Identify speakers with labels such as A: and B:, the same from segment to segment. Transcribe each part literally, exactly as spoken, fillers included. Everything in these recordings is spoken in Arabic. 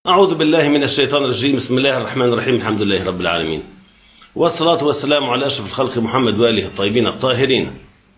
A: أعوذ بالله من الشيطان الرجيم. بسم الله الرحمن الرحيم. الحمد لله رب العالمين، والصلاة والسلام على أشرف الخلق محمد وآله الطيبين الطاهرين.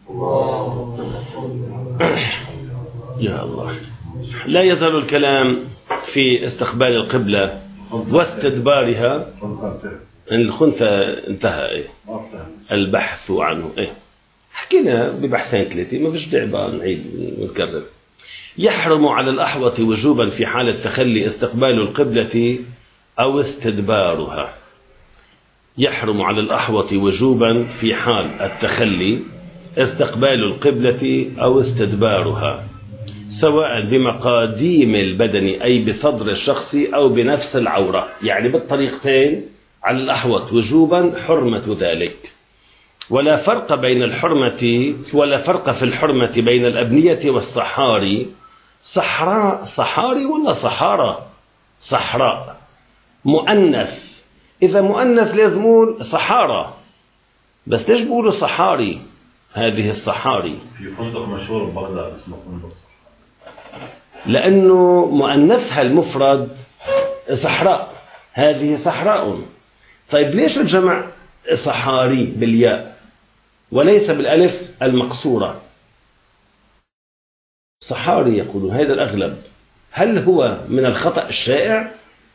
A: يا الله، لا يزال الكلام في استقبال القبلة واستدبارها. الخنثى انتهى إيه؟ البحث عنه إيه؟ حكينا ببحثين ثلاثة، ما فيش داعي بقى نعيد ونكرر. يحرم على الأحوط وجوبا في حال التخلي استقبال القبلة أو استدبارها. يحرم على الأحوط وجوبا في حال التخلي استقبال القبلة أو استدبارها، سواء بمقاديم البدن أي بصدر الشخص أو بنفس العورة، يعني بالطريقتين على الأحوط وجوبا حرمة ذلك. ولا فرق بين الحرمة ولا فرق في الحرمة بين الأبنية والصحاري. صحراء صحاري ولا صحارى؟ صحراء مؤنث، إذا مؤنث لازم نقول صحارى، بس ليش بقولوا صحاري؟ هذه الصحاري
B: في فندق مشهور ببغداد اسمه فندق صحراء،
A: لأنه مؤنثها المفرد صحراء، هذه صحراء. طيب ليش الجمع صحاري بالياء وليس بالألف المقصورة؟ صحاري يقولون، هذا الأغلب. هل هو من الخطأ الشائع؟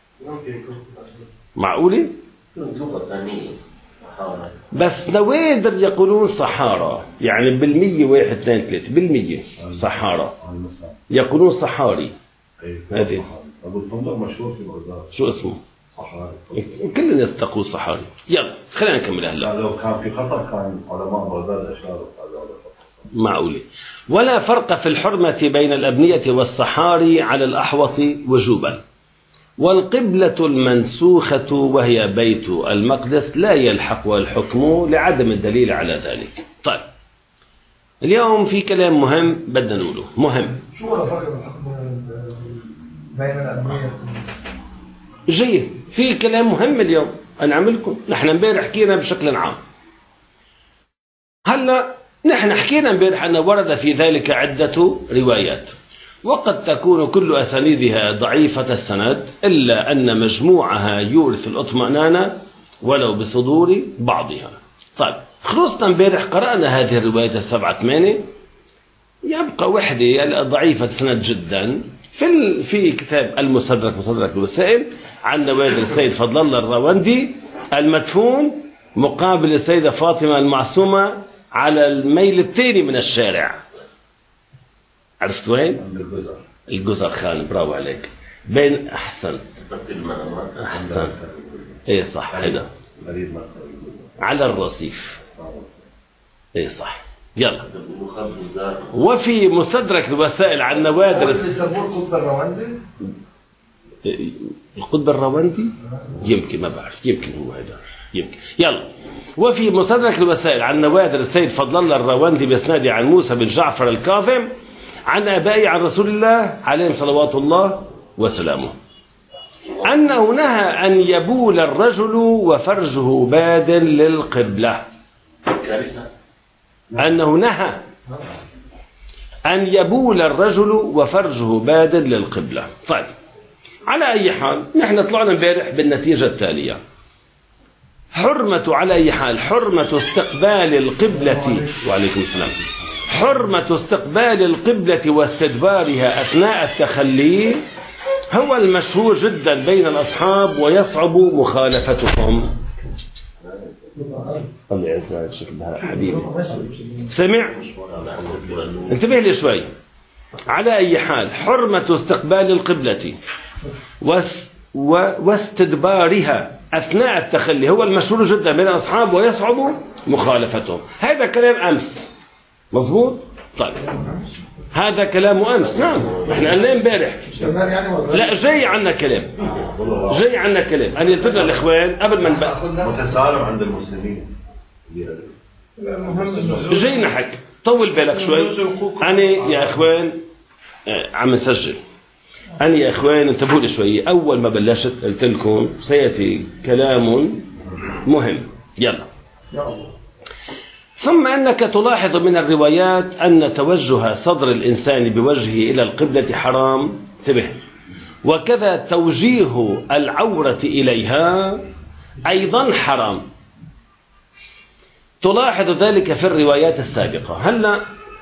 A: معقولة؟ بس نوادر يقولون صحارى، يعني بالمية واحد اثنين ثلاثة بالمية صحارى يقولون صحاري. هذه
B: أبو الفندق مشهور في بغداد،
A: شو اسمه؟
B: صحاري.
A: كل الناس تقول صحاري. يلا خلينا نكمل هلا.
B: لو كان في خطأ كان علماء بغداد أشاروا على هذا الخطأ.
A: معقولة. ولا فرق في الحرمة بين الأبنية والصحاري على الأحوط وجوبا. والقبلة المنسوخة وهي بيت المقدس لا يلحقها الحكم لعدم الدليل على ذلك. طيب اليوم في كلام مهم بدنا نقوله، مهم.
C: شو هو الفرق بين الأبنية؟
A: جيد، في كلام مهم اليوم أنا عملكم. نحن امبارح حكينا بشكل عام، هلا نحن حكينا امبارح أن ورد في ذلك عدة روايات، وقد تكون كل أسانيدها ضعيفة السند، إلا أن مجموعها يورث الاطمئنان ولو بصدور بعضها. طيب خلصنا امبارح قرأنا هذه الروايات السبعة ثمانية، يبقى وحدة ضعيفة السند جدا في في كتاب المستدرك مستدرك الوسائل عن نوادر السيد فضل الله الراوندي المدفون مقابل السيدة فاطمة المعصومة على الميل الثاني من الشارع. عرفت وين؟
B: الجزر
A: الجزر خان، برافو عليك. بين أحسن أحسن إيه صح، هذا على الرصيف. إيه صح. يلا. وفي مستدرك الوسائل عن نوادر
C: القطب الرواندي.
A: القطب الرواندي يمكن، ما بعرف، يمكن هو هذا، يمكن. يلا. وفي مستدرك الوسائل عن نوادر السيد فضل الله الرواندي بإسناد عن موسى بن جعفر الكاظم عن آبائه عن رسول الله عليهم صلوات الله وسلامه أنه نهى أن يبول الرجل وفرجه باد للقبلة. أنه نهى أن يبول الرجل وفرجه باد للقبلة. طيب على أي حال نحن طلعنا امبارح بالنتيجة التالية: حرمة، على أي حال حرمة استقبال القبلة، وعليكم السلام، حرمة استقبال القبلة واستدبارها أثناء التخلي هو المشهور جدا بين الأصحاب ويصعب مخالفتهم. الله يعزك شكلها حبيبي، سمع؟ انتبه لي شوي. على أي حال حرمة استقبال القبلة واستدبارها أثناء التخلي هو المشهور جدا بين الأصحاب ويصعب مخالفتهم. هذا كلام أمس، مظبوط؟ طيب هذا كلام أمس، نعم احنا قلنا امبارح. لا جاي عنا كلام، جاي عنا كلام. أنا قلت للإخوان قبل ما نبقى
B: متسارع عند المسلمين،
A: جاي نحك، طول بالك شوي. أنا يا إخوان عم نسجل، أنا يا إخوان انتبهوا لي شوي. أول ما بلشت قلت لكم سيأتي كلام مهم. يلا. ثم أنك تلاحظ من الروايات أن توجه صدر الإنسان بوجهه إلى القبلة حرام، انتبه، وكذا توجيه العورة إليها أيضا حرام. تلاحظ ذلك في الروايات السابقة. هلا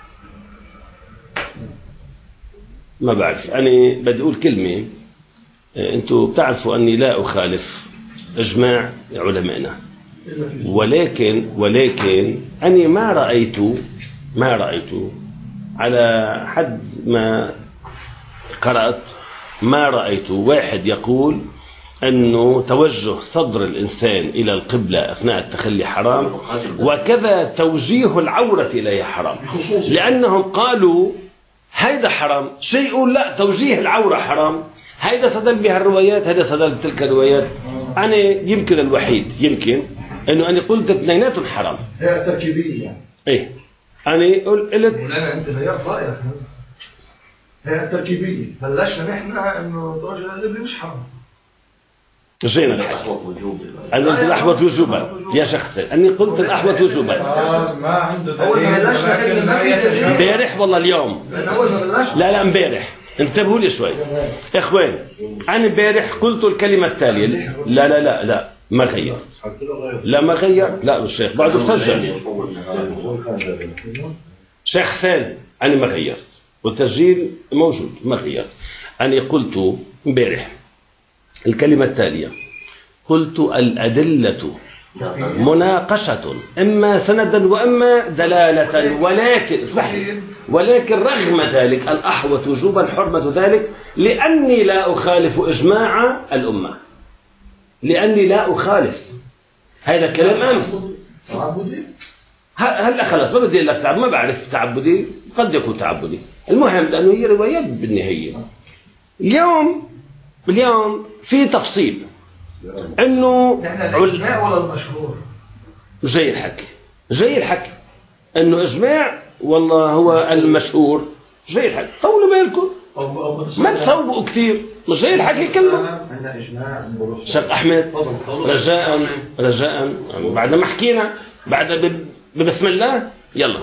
A: ما بعرف، أنا بدي أقول كلمة، أنتم بتعرفوا أني لا أخالف إجماع علمائنا، ولكن ولكن أنا ما رأيت ما رأيت على حد ما قرأت، ما رأيت واحد يقول أنه توجه صدر الإنسان إلى القبلة أثناء التخلي حرام، وكذا توجيه العورة إليها حرام، لأنهم قالوا هيدا حرام، شيء يقول لا توجيه العورة حرام. هيدا صدل بها الروايات، هيدا صدل بتلك الروايات. أنا يمكن الوحيد يمكن أنه أنا قلت اثنيناتهم حرام.
D: هي تركيبية يعني.
A: إيه أنا قلت
C: مولانا أنت غيرت رأيك.
D: هي تركيبية.
C: بلشنا نحن إنه توجه القبلة مش حرام.
A: جينا الحكي. أنا قلت الأحوط وجوبا يا شيخ حسين، أني قلت الأحوط وجوبا.
D: ما عنده
C: أول ما بلشنا إحنا ما في دليل.
A: امبارح والله اليوم.
C: من أول ما بلشنا.
A: لا لا امبارح. انتبهوا لي شوي. إخوان أنا امبارح قلت الكلمة التالية. لا لا لا لا ما غير. لا ما غير. لا الشيخ بعده مسجل. شيخ حسين أنا ما غيرت والتسجيل موجود ما غيرت. أنا قلت امبارح الكلمة التالية، قلت الأدلة مناقشة إما سندا وإما دلالة، ولكن اسمح لي، ولكن رغم ذلك الأحوط وجوبا حرمة ذلك لأني لا أخالف إجماع الأمة، لأني لا أخالف. هذا كلام أمس.
D: تعبدي؟
A: هلا خلاص ما بدي لك تعب، ما بعرف تعبدي، قد يكون تعبدي، المهم لأنه هي روايات بالنهاية. اليوم اليوم في تفصيل انه
C: الاجماع ولا المشهور؟
A: زي الحكي زي الحكي انه اجماع والله هو المشهور، زي الحكي. طولوا بالكم ما تصوبوا كثير، مش زي الحكي كله. شيخ احمد رجاء رجاء بعد ما حكينا بعد بسم الله يلا.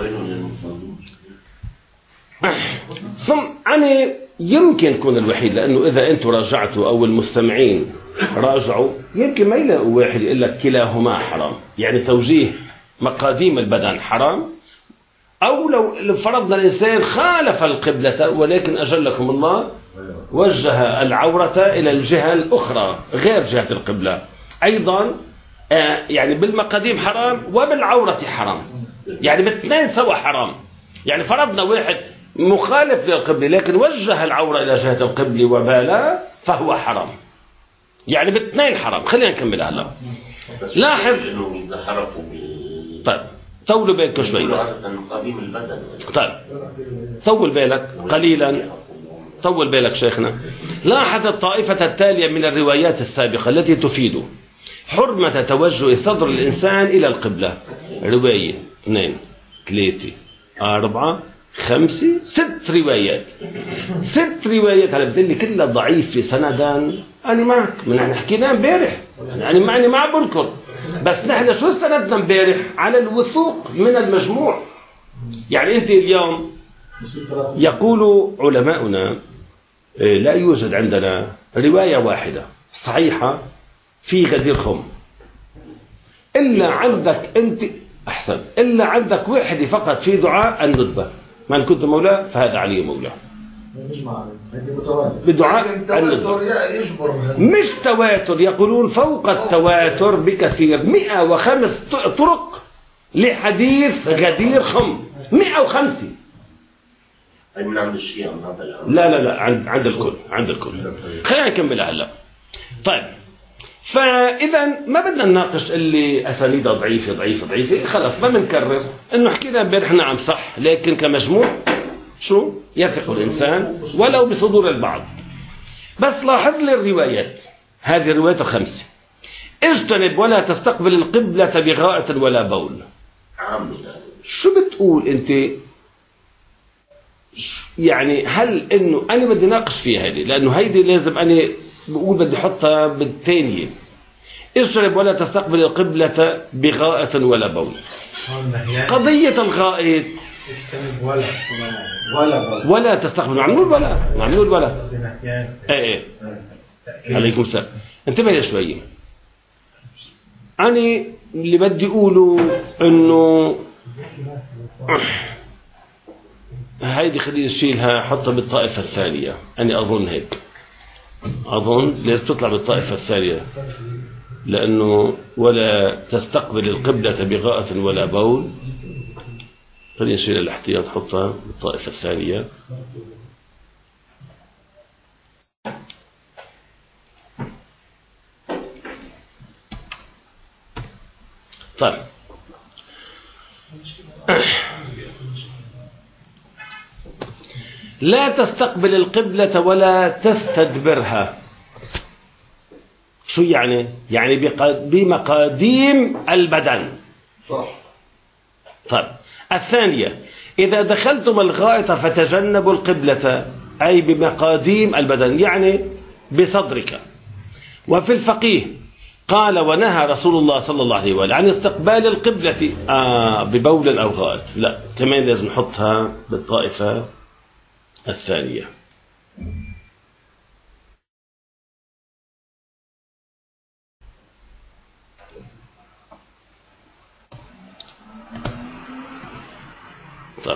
A: ثم أنا يمكن يكون الوحيد، لأنه إذا أنتم راجعتوا أو المستمعين راجعوا يمكن ما يلاقوا واحد يقول لك كلاهما حرام، يعني توجيه مقاديم البدن حرام، أو لو فرضنا الإنسان خالف القبلة ولكن أجلكم الله وجه العورة إلى الجهة الأخرى غير جهة القبلة أيضا، آه يعني بالمقاديم حرام وبالعورة حرام، يعني بالاثنين سوا حرام. يعني فرضنا واحد مخالف للقبلة لكن وجه العورة إلى جهة القبلة وبالا فهو حرام، يعني بالاثنين حرام. خلينا نكمل هلا. لاحظ
E: انه اذا حرفوا
A: طيب طولوا بالك شوي بس.
E: قديم البدن.
A: طيب طول بالك قليلا، طول بالك شيخنا. لاحظ الطائفة التالية من الروايات السابقة التي تفيد حرمة توجه صدر الإنسان إلى القبلة. رواية اثنين ثلاثة أربعة خمسة ست روايات، ست روايات. هلا بتقول لي كلها ضعيفة سندا، أنا معك، من نحن حكينا امبارح، يعني معني ما بنكر، بس نحن شو استندنا امبارح؟ على الوثوق من المجموع. يعني أنت اليوم يقول علماؤنا لا يوجد عندنا رواية واحدة صحيحة في غدير خم، إلا عندك أنت أحسن، إلا عندك واحد فقط في دعاء الندبة، من كنت مولاه فهذا علي مولاه، بدعاء الندبة. مش تواتر، يقولون فوق التواتر بكثير، مئة وخمس طرق لحديث غدير خم، مئة وخمسة.
E: من عند الشيعة من عند العلماء؟
A: لا لا لا عند عند الكل، عند الكل. خلينا نكمل هلا. طيب فإذا ما بدنا نناقش اللي أسانيدها ضعيفة ضعيفة ضعيفة، خلاص ما بنكرر إنه حكينا امبارح نعم صح، لكن كمجموع شو يثق الإنسان ولو بصدور البعض. بس لاحظ لي الروايات، هذه الروايات الخمسة: اجتنب ولا تستقبل القبلة بغائط ولا بول. شو بتقول أنت؟ يعني هل إنه أنا بدي ناقش فيها هذه، لأنه هيدي لازم أنا بقول بدي حطها بالثانية، اشرب ولا تستقبل القبلة بغائط ولا بول. قضية الغائط
C: ولا
D: ولا
A: ولا تستقبل معمول ولا معمول ولا ايه ايه عليكم السلام. انتبه شوية، أنا اللي بدي أقوله إنه هيدي خلينا نشيلها حطها بالطائفة الثانية. أنا أظن هيك، أظن لازم تطلع بالطائفة الثانية، لأنه ولا تستقبل القبلة بغائط ولا بول. خلينا نشيل الاحتياط حطها بالطائفة الثانية. طيب لا تستقبل القبلة ولا تستدبرها. شو يعني؟ يعني بمقاديم البدن.
D: صح.
A: طيب الثانية، إذا دخلتم الغائط فتجنبوا القبلة، أي بمقاديم البدن يعني بصدرك. وفي الفقيه قال ونهى رسول الله صلى الله عليه وآله عن استقبال القبلة آه ببول أو غائط. لا كمان لازم نحطها بالطائفة الثانية. طيب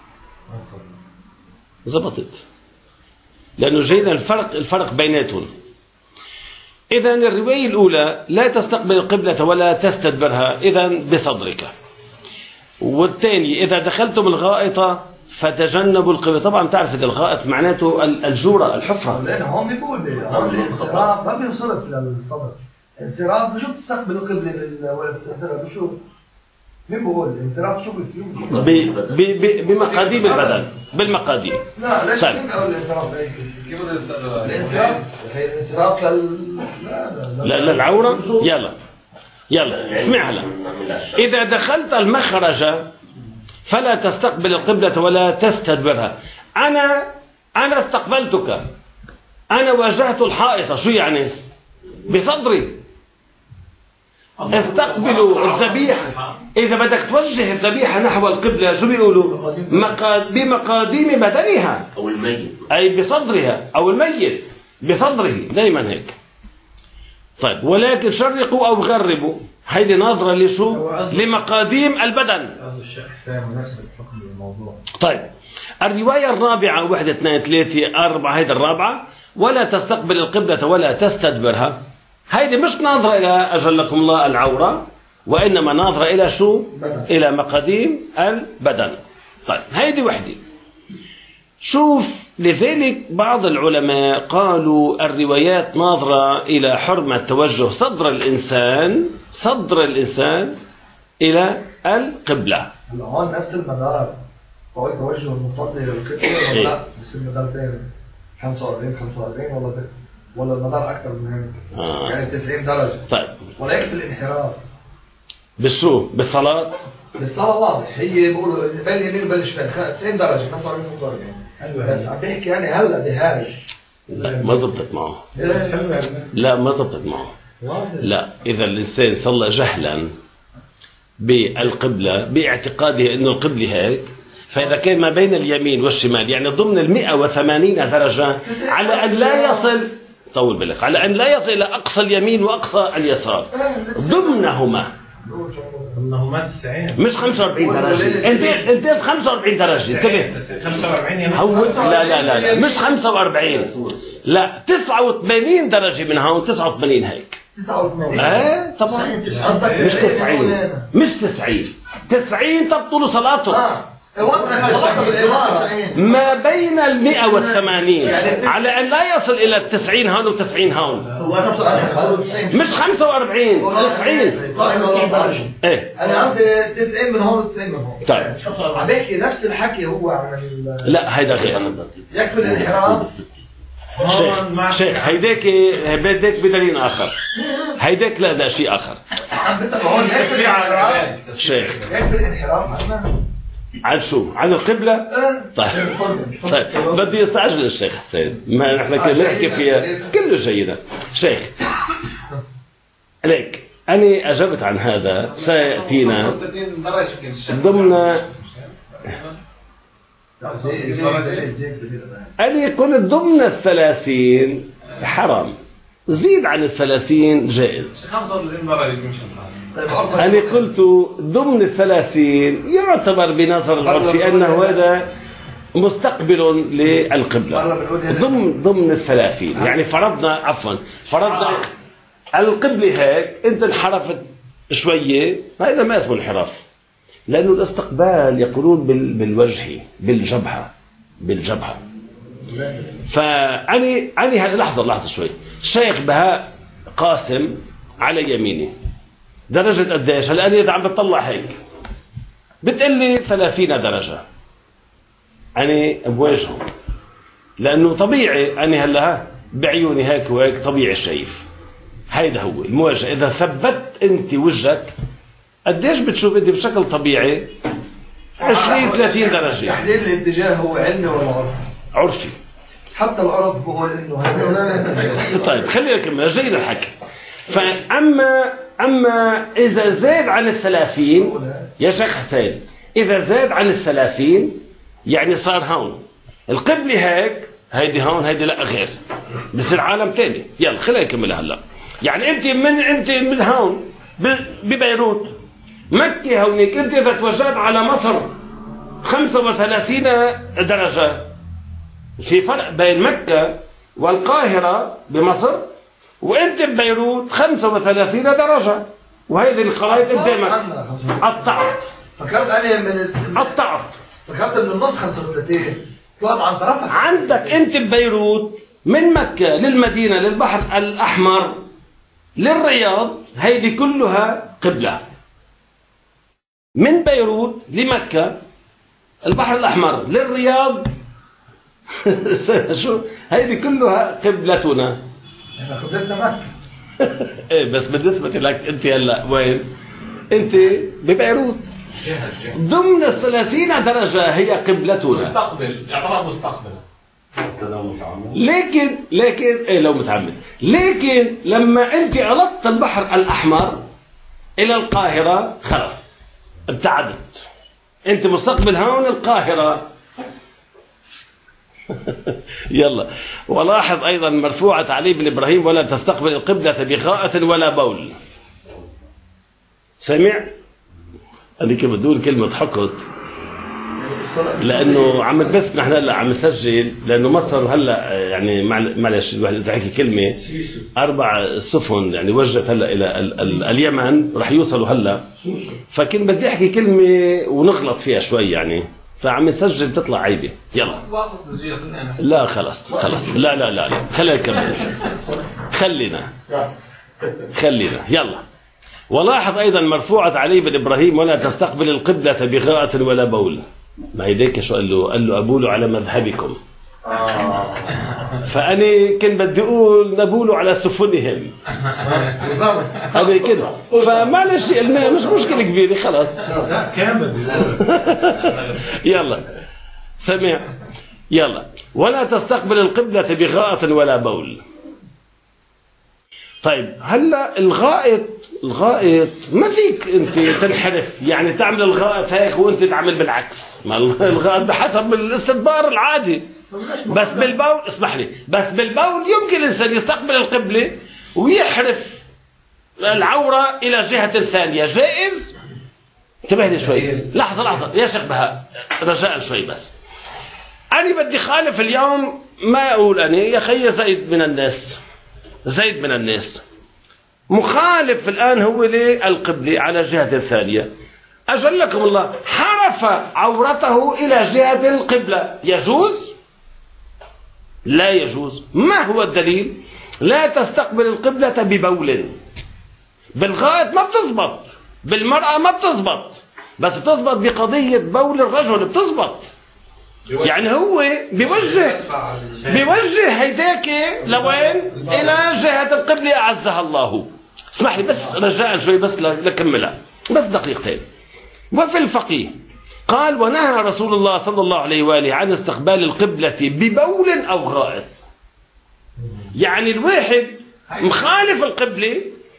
A: زبطت، لأنه جينا الفرق الفرق بيناتهم. إذن الرواية الأولى لا تستقبل القبلة ولا تستدبرها، إذن بصدرك. والثاني إذا دخلتم الغائط فتجنبوا القبلة. طبعا تعرف إذا الغائط معناته الجورة الحفرة.
C: لأن هون بيقول هون الانصراف ما بيوصلك للصدر. انصراف بشو بتستقبل القبلة ولا تستدبرها بشو؟ مين بقول الانصراف شو بيقول؟
A: بمقاديم البدن، بالمقاديم.
C: لا ليش مين بيقول الانصراف هيك؟ كيف بده يستقبلها؟ الانصراف الانصراف لل
A: لا للعورة. يلا يلا اسمع هلا. إذا دخلت المخرج فلا تستقبل القبلة ولا تستدبرها. أنا أنا استقبلتك، أنا واجهت الحائط. شو يعني؟ بصدري. استقبلوا الذبيحة. إذا بدك توجه الذبيحة نحو القبلة شو بيقولوا؟ مقاد... بمقاديم بدنها
E: أو الميت،
A: أي بصدرها، أو الميت بصدره، دايما هيك. طيب ولكن شرقوا أو غربوا، هيدي ناظرة لشو؟ لمقاديم البدن. طيب الرواية الرابعة واحد اثنين ثلاثة أربعة، هيدي الرابعة، ولا تستقبل القبلة ولا تستدبرها. هيدي مش ناظرة إلى أجلكم الله العورة، وإنما ناظرة إلى شو؟
D: بدن.
A: إلى مقاديم البدن. طيب هيدي وحدة. شوف، لذلك بعض العلماء قالوا الروايات ناظرة إلى حرمة توجه صدر الإنسان صدر الإنسان إلى القبلة.
C: هون نفس المدار، هو توجه المصلي للقبلة ولا لا؟ بس المدارتين خمسة وأربعين خمسة وأربعين ولا ولا المدار أكثر من هيك؟
A: آه.
C: يعني تسعين درجة.
A: طيب
C: ولكن الانحراف
A: بالشو؟ بالصلاة؟
C: بالصلاة واضح، هي بيقولوا بين اليمين وبين الشمال تسعين درجة خمسة وأربعين خمسة وأربعين. بس عم بحكي يعني هلا بهاي.
A: لا ما زبطت معه.
C: بس حلو يعني.
A: لا ما زبطت معه. لا، إذا الإنسان صلى جهلا بالقبلة باعتقاده أنه القبلة هيك، فإذا كان ما بين اليمين والشمال يعني ضمن المئة وثمانين درجة، على أن لا يصل طول بالك على أن لا يصل إلى أقصى اليمين وأقصى اليسار، ضمنهما
F: ضمنهما تسعين
A: مش خمسة وأربعين درجة. انت انت خمسة وأربعين درجة. انتبه،
F: خمسة وأربعين
A: هو لا لا لا لا مش خمسة وأربعين، لا تسعة وثمانين درجة من هون، تسعة وثمانين هيك.
C: تسعة وثمانين.
A: ايه طبعا مش تسعين مش تسعين تسعين تبطل صلاته.
C: اه
A: ما بين المئة والثمانين على أن لا يصل إلى التسعين هون وتسعين هون. مش خمسة وأربعين، تسعين. إيه
C: أنا قصدي تسعين من هون وتسعين من هون.
A: طيب
C: عم بحكي نفس الحكي هو عن
A: لا هيدا غير.
C: يكفي الانحراف.
A: شيخ شيخ هيداك هيداك بدليل آخر. هيداك لا لا شيء آخر.
C: عم بسأل هون يكفي الانحراف.
A: شيخ
C: يكفي الانحراف عنا.
A: عن شو؟ عن القبلة؟ طيب طيب بدي يستعجل الشيخ حسين، ما نحن كنا نحكي فيها كله جيدة. شيخ ليك أنا أجبت عن هذا، سيأتينا ضمن. أنا قلت ضمن الثلاثين حرام، زيد عن الثلاثين جائز. أنا قلت ضمن الثلاثين يعتبر بنظر العرف أنه هذا مستقبل للقبلة ضمن ضمن الثلاثين. يعني فرضنا عفوا فرضنا القبلة هيك، أنت انحرفت شوية، هذا ما اسمه انحراف، لأنه الاستقبال يقولون بالوجه بالجبهة بالجبهة. فأني أني هلا لحظة لحظة شوي، الشيخ بهاء قاسم على يميني درجة قديش؟ هلا أنا إذا عم بتطلع هيك بتقول لي ثلاثين درجة، أنا بوجهه، لأنه طبيعي أنا هلا بعيوني هيك وهيك طبيعي شايف. هيدا هو المواجهة. إذا ثبت أنت وجهك قديش بتشوف أنت بشكل طبيعي؟ عشرين ثلاثين درجة.
C: تحديد الاتجاه هو علمي ولا عرفي؟
A: عرفي.
C: حتى العرف بقول إنه هذا.
A: طيب خلينا نكمل جيد الحكي. فأما أما إذا زاد عن الثلاثين يا شيخ حسين، إذا زاد عن الثلاثين يعني صار هون القبلة هيك، هيدي هون هيدي لا غير، بصير عالم ثاني. يلا خلينا نكمل هلا. يعني أنت من أنت من هون ببيروت مكة هونيك، أنت إذا توجهت على مصر خمسة وثلاثين درجة، في فرق بين مكة والقاهرة بمصر وأنت ببيروت خمسة وثلاثين درجة، وهذه الخرائط قدامك. قطعت
C: فكرت أنا من
A: قطعت
C: فكرت من النص خمسة وثلاثين طلعت عن طرفها.
A: عندك أنت ببيروت من مكة للمدينة للبحر الأحمر للرياض، هيدي كلها قبلة. من بيروت لمكة البحر الأحمر للرياض شو هيدي كلها قبلتنا.
C: احنا قبلتنا مكة.
A: ايه بس بالنسبة لك انت هلا وين؟ انت ببيروت ضمن الثلاثين درجة هي قبلتنا.
F: مستقبل يعتبر مستقبل.
A: لكن لكن ايه لو متعمد، لكن لما انت ألقت البحر الأحمر إلى القاهرة خلص ابتعدت، انت مستقبل هون القاهرة. يلا. ولاحظ أيضا مرفوعة علي بن إبراهيم ولا تستقبل القبلة بغائة ولا بول. سمع؟ أنا كيف بدون كلمة حقد، لأنه عم تبث نحن هلا عم نسجل، لأنه مصر هلا يعني معلش الواحد إذا حكي كلمة أربع سفن يعني وجهت هلا إلى ال ال اليمن رح يوصلوا هلا، فكنت بدي أحكي كلمة ونغلط فيها شوي يعني، فعم نسجل بتطلع عيبة. يلا. لا خلص خلص لا لا لا, لا. خلينا نكمل. خلينا خلينا يلا. ولاحظ أيضا مرفوعة علي بن إبراهيم ولا تستقبل القبلة بغائة ولا بول. ما هيديك شو قال له؟ قال له أبول على مذهبكم. فأنا كنت بدي أقول نبول على سفنهم. هذا كده. فمعلش مش مشكلة كبيرة خلاص.
F: لا كامل.
A: يلا سمع. يلا. ولا تستقبل القبلة بغائة ولا بول. طيب هلا الغائط الغائط ما فيك انت تنحرف يعني تعمل الغائط هيك وانت تعمل بالعكس. ما الغائط بحسب الاستدبار العادي. بس بالبول اسمح لي، بس بالبول يمكن الانسان يستقبل القبلة ويحرف العورة الى جهة ثانية، جائز. انتبه لي شوي، لحظة لحظة يا شيخ بهاء رجاء شوي بس. انا بدي خالف اليوم، ما اقول انا يا خي زيد من الناس، زيد من الناس مخالف الآن هو للقبلة على جهة ثانية. أجلكم الله حرف عورته إلى جهة القبلة، يجوز؟ لا يجوز. ما هو الدليل؟ لا تستقبل القبلة ببول. بالغائط ما بتزبط، بالمرأة ما بتزبط، بس بتزبط بقضية بول الرجل بتزبط. يعني هو بيوجه بيوجه هيداك لوين؟ إلى جهة القبلة أعزها الله. اسمح لي بس رجاء شوي بس لكملها بس دقيقتين. وفي الفقيه قال ونهى رسول الله صلى الله عليه وآله عن استقبال القبلة ببول أو غائط. يعني الواحد مخالف القبلة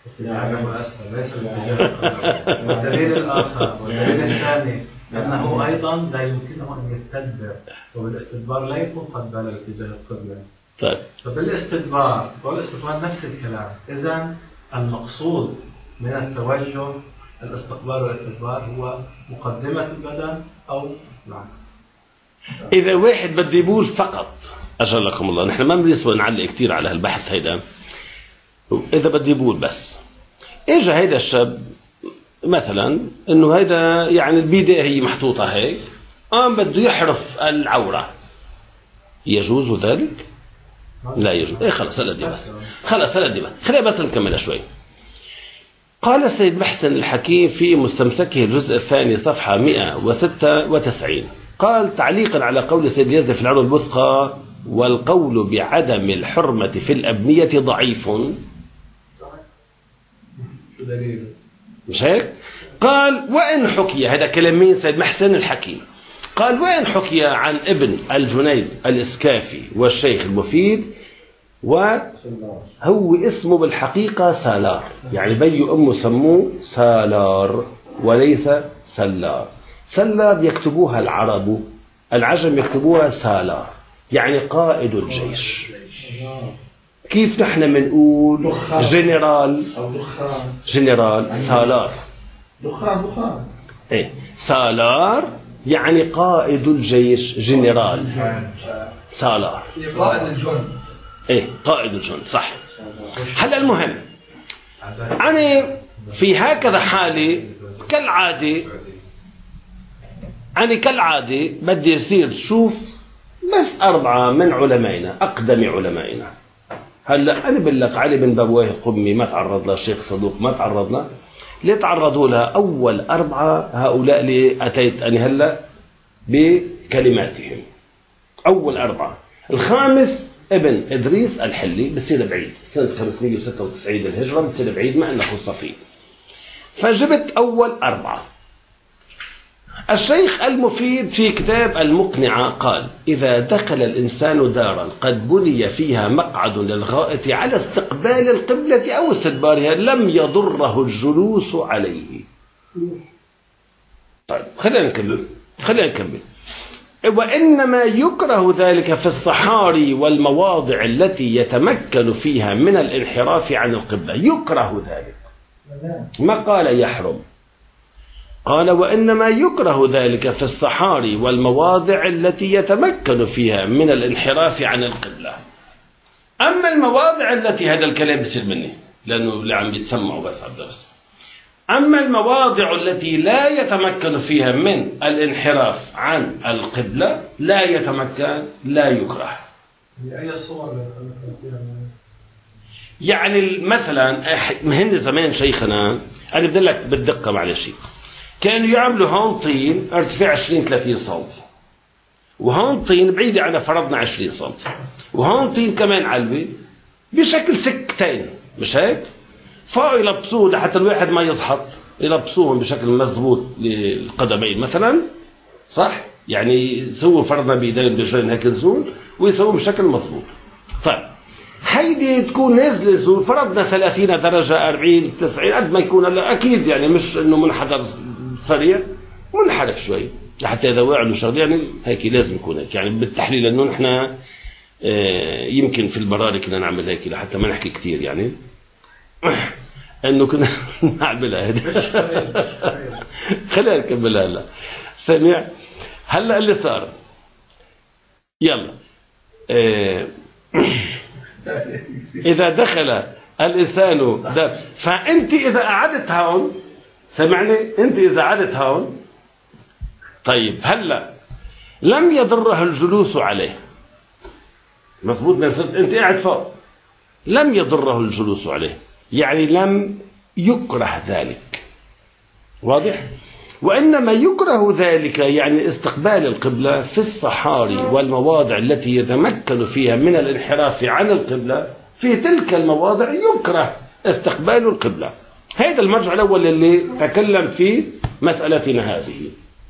F: الاتجاه نحو الأسفل ليس الاتجاه القبلة. والدليل الآخر والدليل الثاني أنه أيضا لا يمكنه أن يستدبر، وبالاستدبار لا يكون قد بال الاتجاه القبلة.
A: طيب
F: فبالاستدبار والاستقبال نفس الكلام. إذن المقصود من التوجه الاستقبال والاستدبار هو مقدمة البدن أو العكس.
A: إذا واحد بده يقول فقط، أجلكم الله، نحن ما بنسوى نعلق كتير على هالبحث هيدا، إذا بده يقول بس إجا هيدا الشاب مثلا إنه هيدا يعني البيدة هي محطوطة هيك، قام بده يحرف العورة، يجوز ذلك؟ لا يجوز. إيه خلص هلا دي بس، خلص هلا دي بس، خلينا بس نكملها شوي. قال السيد محسن الحكيم في مستمسكه الجزء الثاني صفحة مئة وستة وتسعين، قال تعليقا على قول السيد يزدي في العروة الوثقى: والقول بعدم الحرمة في الأبنية ضعيف. مش هيك؟ قال وإن حكي، هذا كلام مين؟ سيد محسن الحكيم. قال وإن حكي عن ابن الجنيد الإسكافي والشيخ المفيد، وهو اسمه بالحقيقة سالار، يعني بي أمه سموه سالار وليس سلار. سلار يكتبوها العرب، العجم يكتبوها سالار، يعني قائد الجيش. كيف نحن منقول جنرال
D: أو دخان،
A: جنرال سالار،
D: دخان دخان
A: ايه سالار يعني قائد الجيش، جنرال سالار
C: قائد الجند.
A: ايه قائد الجند، صح. هلا المهم أنا في هكذا حالة كالعادة، أنا كالعادة بدي يصير شوف بس أربعة من علمائنا، أقدم علمائنا. هلا أنا بقول لك علي بن بابويه القمي ما تعرض له، الشيخ صدوق ما تعرض له، اللي تعرضوا لها أول أربعة هؤلاء اللي أتيت أنا هلا بكلماتهم، أول أربعة. الخامس ابن إدريس الحلي، بتصير بعيد، سنة خمسمئة وستة وتسعين الهجرة، بتصير بعيد ما أنه صفي، فجبت أول أربعة. الشيخ المفيد في كتاب المقنعة قال: إذا دخل الإنسان دارا قد بني فيها مقعد للغائط على استقبال القبلة أو استدبارها لم يضره الجلوس عليه. طيب خلينا نكمل خلينا نكمل وإنما يكره ذلك في الصحاري والمواضع التي يتمكن فيها من الانحراف عن القبلة. يكره ذلك، ما قال يحرم، قال وإنما يكره ذلك في الصحاري والمواضع التي يتمكن فيها من الانحراف عن القبلة. أما المواضع التي، هذا الكلام بيصير مني لأنه اللي عم يتسمعوا بس على الدرس، أما المواضع التي لا يتمكن فيها من الانحراف عن القبلة لا يتمكن، لا يكره.
F: أي الصور
A: يعني مثلا هن زمان شيخنا، أنا بدي لك بالدقة معلش، كانوا يعملوا هون طين ارتفاع عشرين ثلاثين سم، وهون طين بعيدة عنا فرضنا عشرين سم، وهون طين كمان علبة بشكل سكتين، مش هيك؟ فوق يلبسوه لحتى الواحد ما يزحط، يلبسوهم بشكل مضبوط للقدمين مثلا، صح؟ يعني يسووا فرضنا بيدين بشوين هيك نزول ويسووا بشكل مضبوط. طيب هيدي تكون نازله زول فرضنا ثلاثين درجة أربعين تسعين قد ما يكون، هلا اكيد يعني مش انه منحدر سريع، منحرف شوي لحتى اذا وقعوا شغله، يعني هيك لازم يكون هيك، يعني بالتحليل انه نحن آه يمكن في البراري كنا نعمل هيك لحتى ما نحكي كثير، يعني انه كنا نعملها هيك. خلينا نكملها هلا. سمع هلا اللي صار، يلا آه إذا دخل الإنسان دار، فأنت إذا قعدت هون، سمعني، أنت إذا قعدت هون، طيب هلا لم يضره الجلوس عليه، مضبوط، من صرت أنت قاعد فوق، لم يضره الجلوس عليه، يعني لم يكره ذلك، واضح؟ وإنما يكره ذلك يعني استقبال القبلة في الصحاري والمواضع التي يتمكن فيها من الانحراف عن القبلة، في تلك المواضع يكره استقبال القبلة. هذا المرجع الأول اللي تكلم في مسألتنا هذه.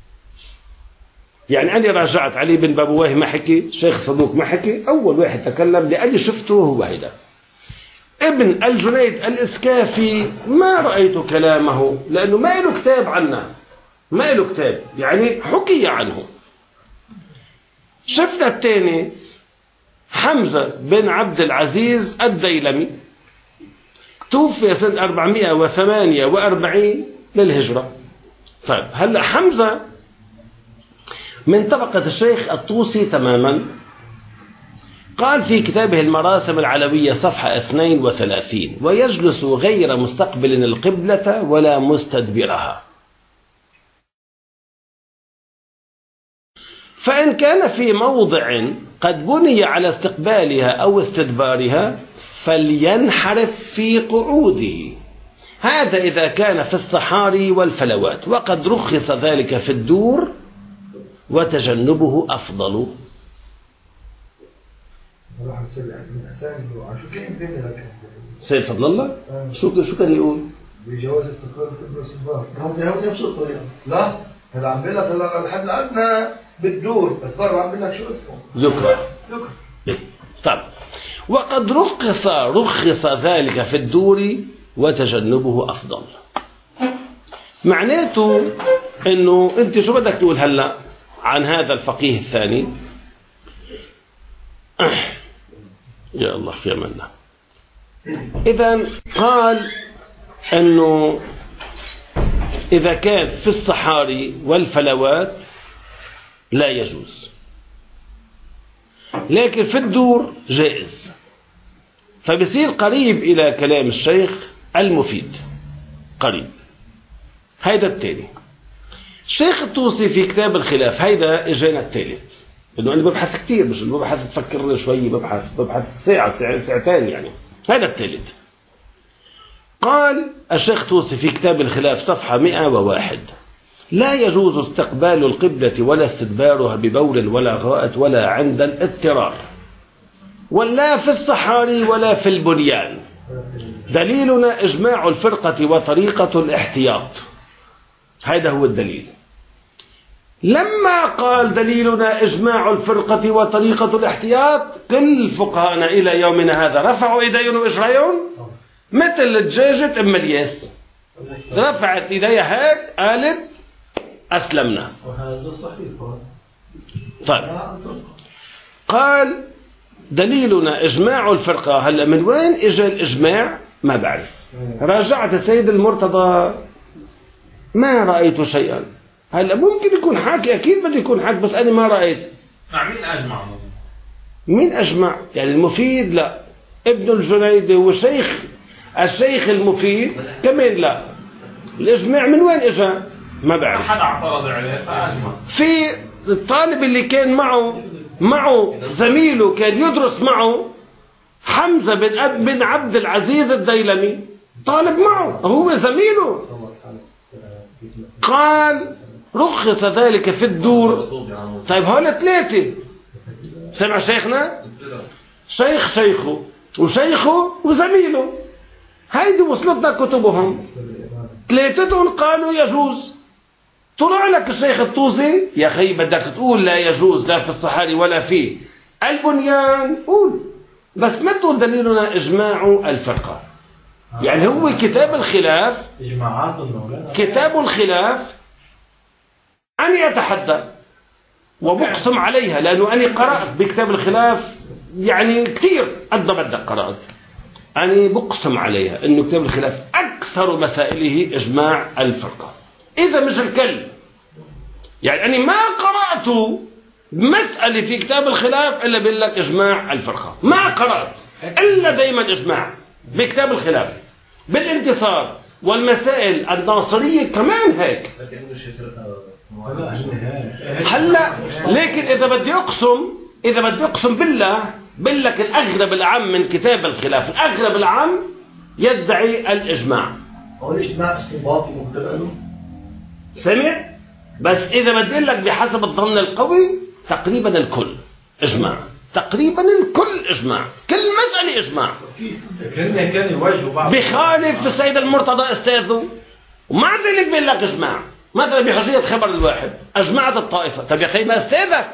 A: يعني أنا راجعت علي بن بابويه ما حكي، شيخ صدوق ما حكي، أول واحد تكلم لأني شفته هو هيدا. ابن الجنيد الإسكافي ما رأيت كلامه، لأنه ما له كتاب عنه، ما له كتاب، يعني حكي عنه. شفنا الثاني حمزة بن عبد العزيز الديلمي، توفي سنة أربعمائة وثمانية وأربعين للهجرة. طيب هلا حمزة من طبقة الشيخ الطوسي تماما. قال في كتابه المراسم العلوية صفحة اثنين وثلاثين: ويجلس غير مستقبل القبلة ولا مستدبرها، فإن كان في موضع قد بني على استقبالها أو استدبارها فلينحرف في قعوده، هذا إذا كان في الصحاري والفلوات، وقد رخص ذلك في الدور وتجنبه أفضل.
C: راح نسأل من أسامي شو كان بين لك
A: سيد فضل الله شو شو كان يقول؟
C: بجواز استقرار ابن الصبار.
D: هذا هو نفس الطريقة.
C: لا هلا عم بقول لك هلا الحد الأدنى بالدور، بس برا عم بقول لك شو اسمه؟
A: يكره.
C: يكره.
A: طيب وقد رخص رخص ذلك في الدور وتجنبه أفضل. معناته إنه أنت شو بدك تقول هلا عن هذا الفقيه الثاني؟ يا الله في أمنا. إذن قال أنه إذا كان في الصحاري والفلوات لا يجوز، لكن في الدور جائز. فبصير قريب إلى كلام الشيخ المفيد، قريب. هيدا التالي الشيخ الطوسي في كتاب الخلاف، هيدا إجانا التالي، إنه أنا ببحث كتير، مش إنه ببحث تفكر شوي، ببحث ببحث ساعة ساعة ساعتين يعني. هذا الثالث. قال الشيخ الطوسي في كتاب الخلاف صفحة مئة وواحد: لا يجوز استقبال القبلة ولا استدبارها ببول ولا غائط ولا عند الاضطرار، ولا في الصحاري ولا في البنيان. دليلنا إجماع الفرقة وطريقة الاحتياط. هذا هو الدليل. لما قال دليلنا إجماع الفرقة وطريقة الاحتياط، كل فقهاءنا إلى يومنا هذا رفعوا إيديهم وإجريهم مثل الدجاجة أم الياس، رفعت إيديها هيك قالت أسلمنا.
F: وهذا صحيح.
A: طيب قال دليلنا إجماع الفرقة. هلا من وين إجا الإجماع؟ ما بعرف. راجعت السيد المرتضى ما رأيت شيئا. هلا ممكن يكون حاكي، أكيد بده يكون حاكي، بس أنا ما رأيت.
F: مع مين أجمع؟
A: مين أجمع؟ يعني المفيد لا، ابن الجنيدي والشيخ الشيخ المفيد كمان لا. الإجماع من وين إجا؟ ما بعرف.
F: حدا اعترض عليه فأجمع.
A: في الطالب اللي كان معه معه زميله كان يدرس معه، حمزة بن أب بن عبد العزيز الديلمي، طالب معه هو زميله. قال رخص ذلك في الدور. طيب هول ثلاثة، سمع شيخنا؟ شيخ شيخه وشيخه وزميله، هيدي وصلتنا كتبهم، ثلاثتهم قالوا يجوز. طلع لك الشيخ الطوسي يا أخي بدك تقول لا يجوز لا في الصحاري ولا في البنيان، قول، بس ما تقول دليلنا إجماع الفرقة. يعني هو كتاب الخلاف،
F: إجماعات المولانا،
A: كتاب الخلاف أنا أتحدى وبقسم عليها، لأنه أنا قرأت بكتاب الخلاف يعني كثير قد ما بدك قرأت، أنا بقسم عليها أنه كتاب الخلاف أكثر مسائله إجماع الفرقة، إذا مش الكل. يعني أنا ما قرأت مسألة في كتاب الخلاف إلا بيقول لك إجماع الفرقة، ما قرأت إلا دايما إجماع بكتاب الخلاف. بالانتصار والمسائل الناصرية كمان هيك. هلا لكن إذا بدي أقسم إذا بدي أقسم بالله بقول لك الأغلب العام من كتاب الخلاف، الأغلب العام يدعي الإجماع.
D: هو الاجتماع استنباطي مبتدأ.
A: سمع؟ بس إذا بدي لك بحسب الظن القوي تقريبا الكل إجماع، تقريبا الكل إجماع، كل مسألة إجماع.
F: كنا كان يواجهوا بعض
A: بخالف السيد المرتضى أستاذه، ومع ذلك بيقول لك إجماع. مثلا بحجية خبر الواحد أجمعت الطائفة. طب يا أخي ما أستاذك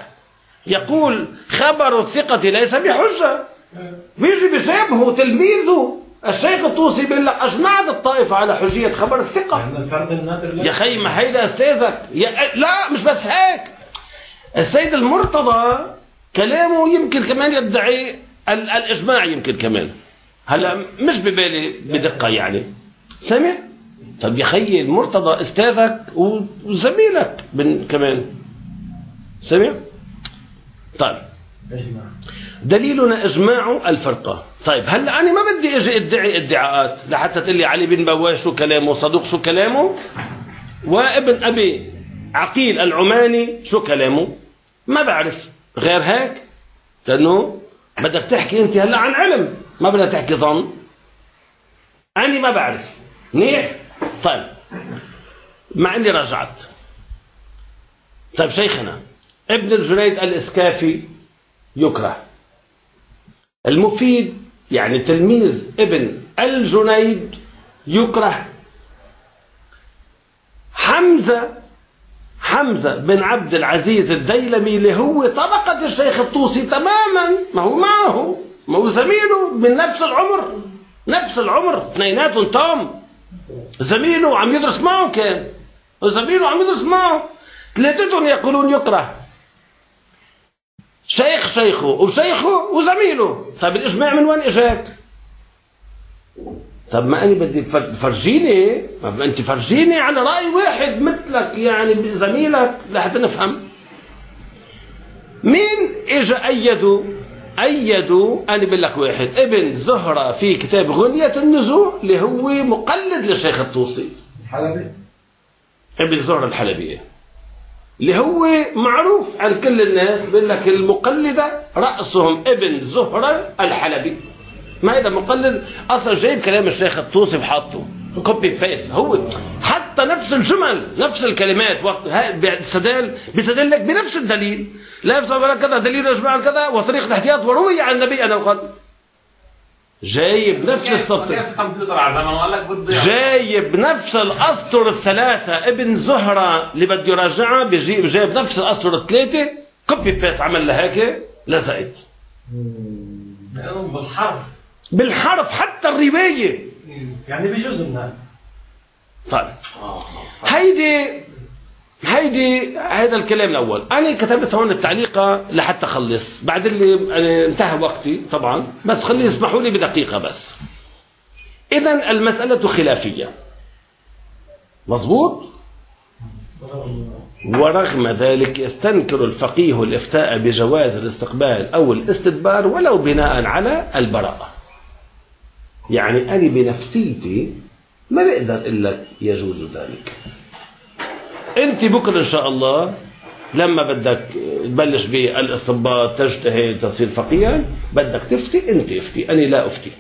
A: يقول خبر الثقة ليس بحجة، بيجي بشابهه تلميذه الشيخ الطوسي بيقول لك أجمعت الطائفة على حجية خبر الثقة.
F: لأن الفرد النادر لا
A: يا خي ما هيدا أستاذك يا... لا مش بس هيك. السيد المرتضى كلامه يمكن كمان يدعي ال... الإجماع يمكن كمان. هلا مش ببالي بدقة يعني سامع؟ طب يا خي المرتضى أستاذك وزميلك من كمان سامع؟ طيب دليلنا إجماع الفرقة. طيب هلا أنا ما بدي أجي أدعي ادعاءات لحتى تقول لي علي بن بواش شو كلامه صدوق شو كلامه وابن أبي عقيل العماني شو كلامه ما بعرف غير هيك لأنه بدك تحكي أنت هلا عن علم ما بدك تحكي ظن. أنا ما بعرف منيح. طيب مع إني رجعت. طيب شيخنا ابن الجنيد الإسكافي يكره. المفيد يعني تلميذ ابن الجنيد يكره. حمزة حمزة بن عبد العزيز الديلمي اللي هو طبقة الشيخ الطوسي تماما ما هو معه ما هو زميله من نفس العمر نفس العمر اثنيناتهم توم زميله عم يدرس معه كان وزميله عم يدرس معه ثلاثتهم يقولون يكره. شيخ شيخه وشيخه وزميله. طيب الإجماع من وين إجاك؟ طب ما أنا بدي فرجيني ما أنت فرجيني على رأي واحد مثلك يعني زميلك لحتى نفهم. مين إجا أيدوا أيدوا أنا بقول لك واحد ابن زهرة في كتاب غنية النزوع اللي هو مقلد للشيخ الطوسي
D: الحلبي
A: ابن زهرة الحلبية اللي هو معروف عن كل الناس بيقول لك المقلدة رأسهم ابن زهرة الحلبي. ما هذا مقلد أصلا جايب كلام الشيخ الطوسي بحطه كوبي بيست هو حتى نفس الجمل نفس الكلمات بيستدل بيستدل لك بنفس الدليل لا يفسر ولا كذا دليل إجماع كذا وطريق الاحتياط وروي عن النبي أنا وقال جايب نفس السطر جايب نفس الأسطر الثلاثة ابن زهرة اللي بده يراجعها بيجيب جايب نفس الأسطر الثلاثة كوبي بيست عمل لها هيك لزقت
F: بالحرف
A: بالحرف حتى الرواية
F: يعني بيجوز النار. طيب
A: هيدي هيدي هذا الكلام الأول. أنا كتبت هون التعليقة لحتى أخلص بعد اللي انتهى وقتي طبعا بس خلي يسمحوا لي بدقيقة بس. إذن المسألة خلافية مظبوط. ورغم ذلك يستنكر الفقيه الإفتاء بجواز الاستقبال أو الاستدبار ولو بناء على البراءة. يعني أنا بنفسيتي ما بقدر إلا يجوز ذلك. أنت بكرة إن شاء الله لما بدك تبلش بالاستنباط تجتهد تصير فقيها بدك تفتي أنت افتي أنا لا أفتي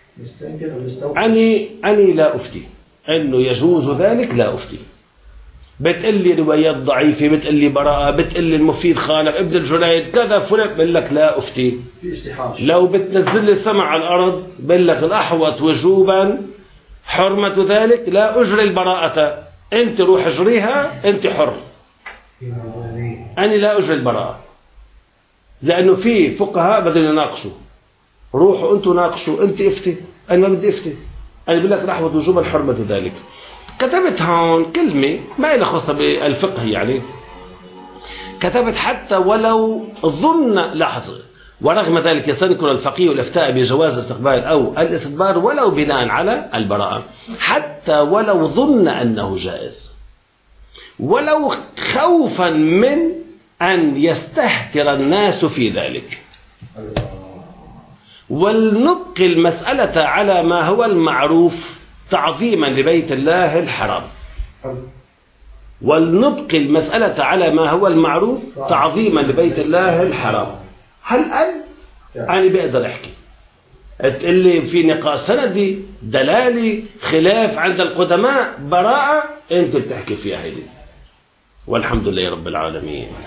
A: أني أني لا أفتي أنه يجوز ذلك لا أفتي. بتقول لي روايات ضعيفة بتقول لي براءة بتقول لي المفيد خالف ابن الجنيد كذا فلان بقول لك لا أفتي. لو بتنزل لي سمع على الأرض بقول لك الأحوط وجوبا حرمة ذلك لا أجري البراءة. أنت روح اجريها أنت حر أنا لا أجري البراءة لأنه في فقهاء بدهم يناقشوا روحوا أنتوا ناقشوا أنت افتي أنا ما بدي افتي أنا بقول لك الأحوط وجوبا حرمة ذلك. كتبت هون كلمة ما لها خاصة بالفقه يعني كتبت حتى ولو ظن لحظة ورغم ذلك يستنكر الفقيه الإفتاء بجواز استقبال أو الاستدبار ولو بناء على البراءة حتى ولو ظن أنه جائز ولو خوفا من أن يستهتر الناس في ذلك. ولنبقي المسألة على ما هو المعروف تعظيما لبيت الله الحرام. ولنبقي المسألة على ما هو المعروف تعظيما لبيت الله الحرام. هل أنا أنا بقدر أحكي تقول لي في نقاش سندي دلالي خلاف عند القدماء براءة أنت بتحكي فيها هيدي والحمد لله رب العالمين.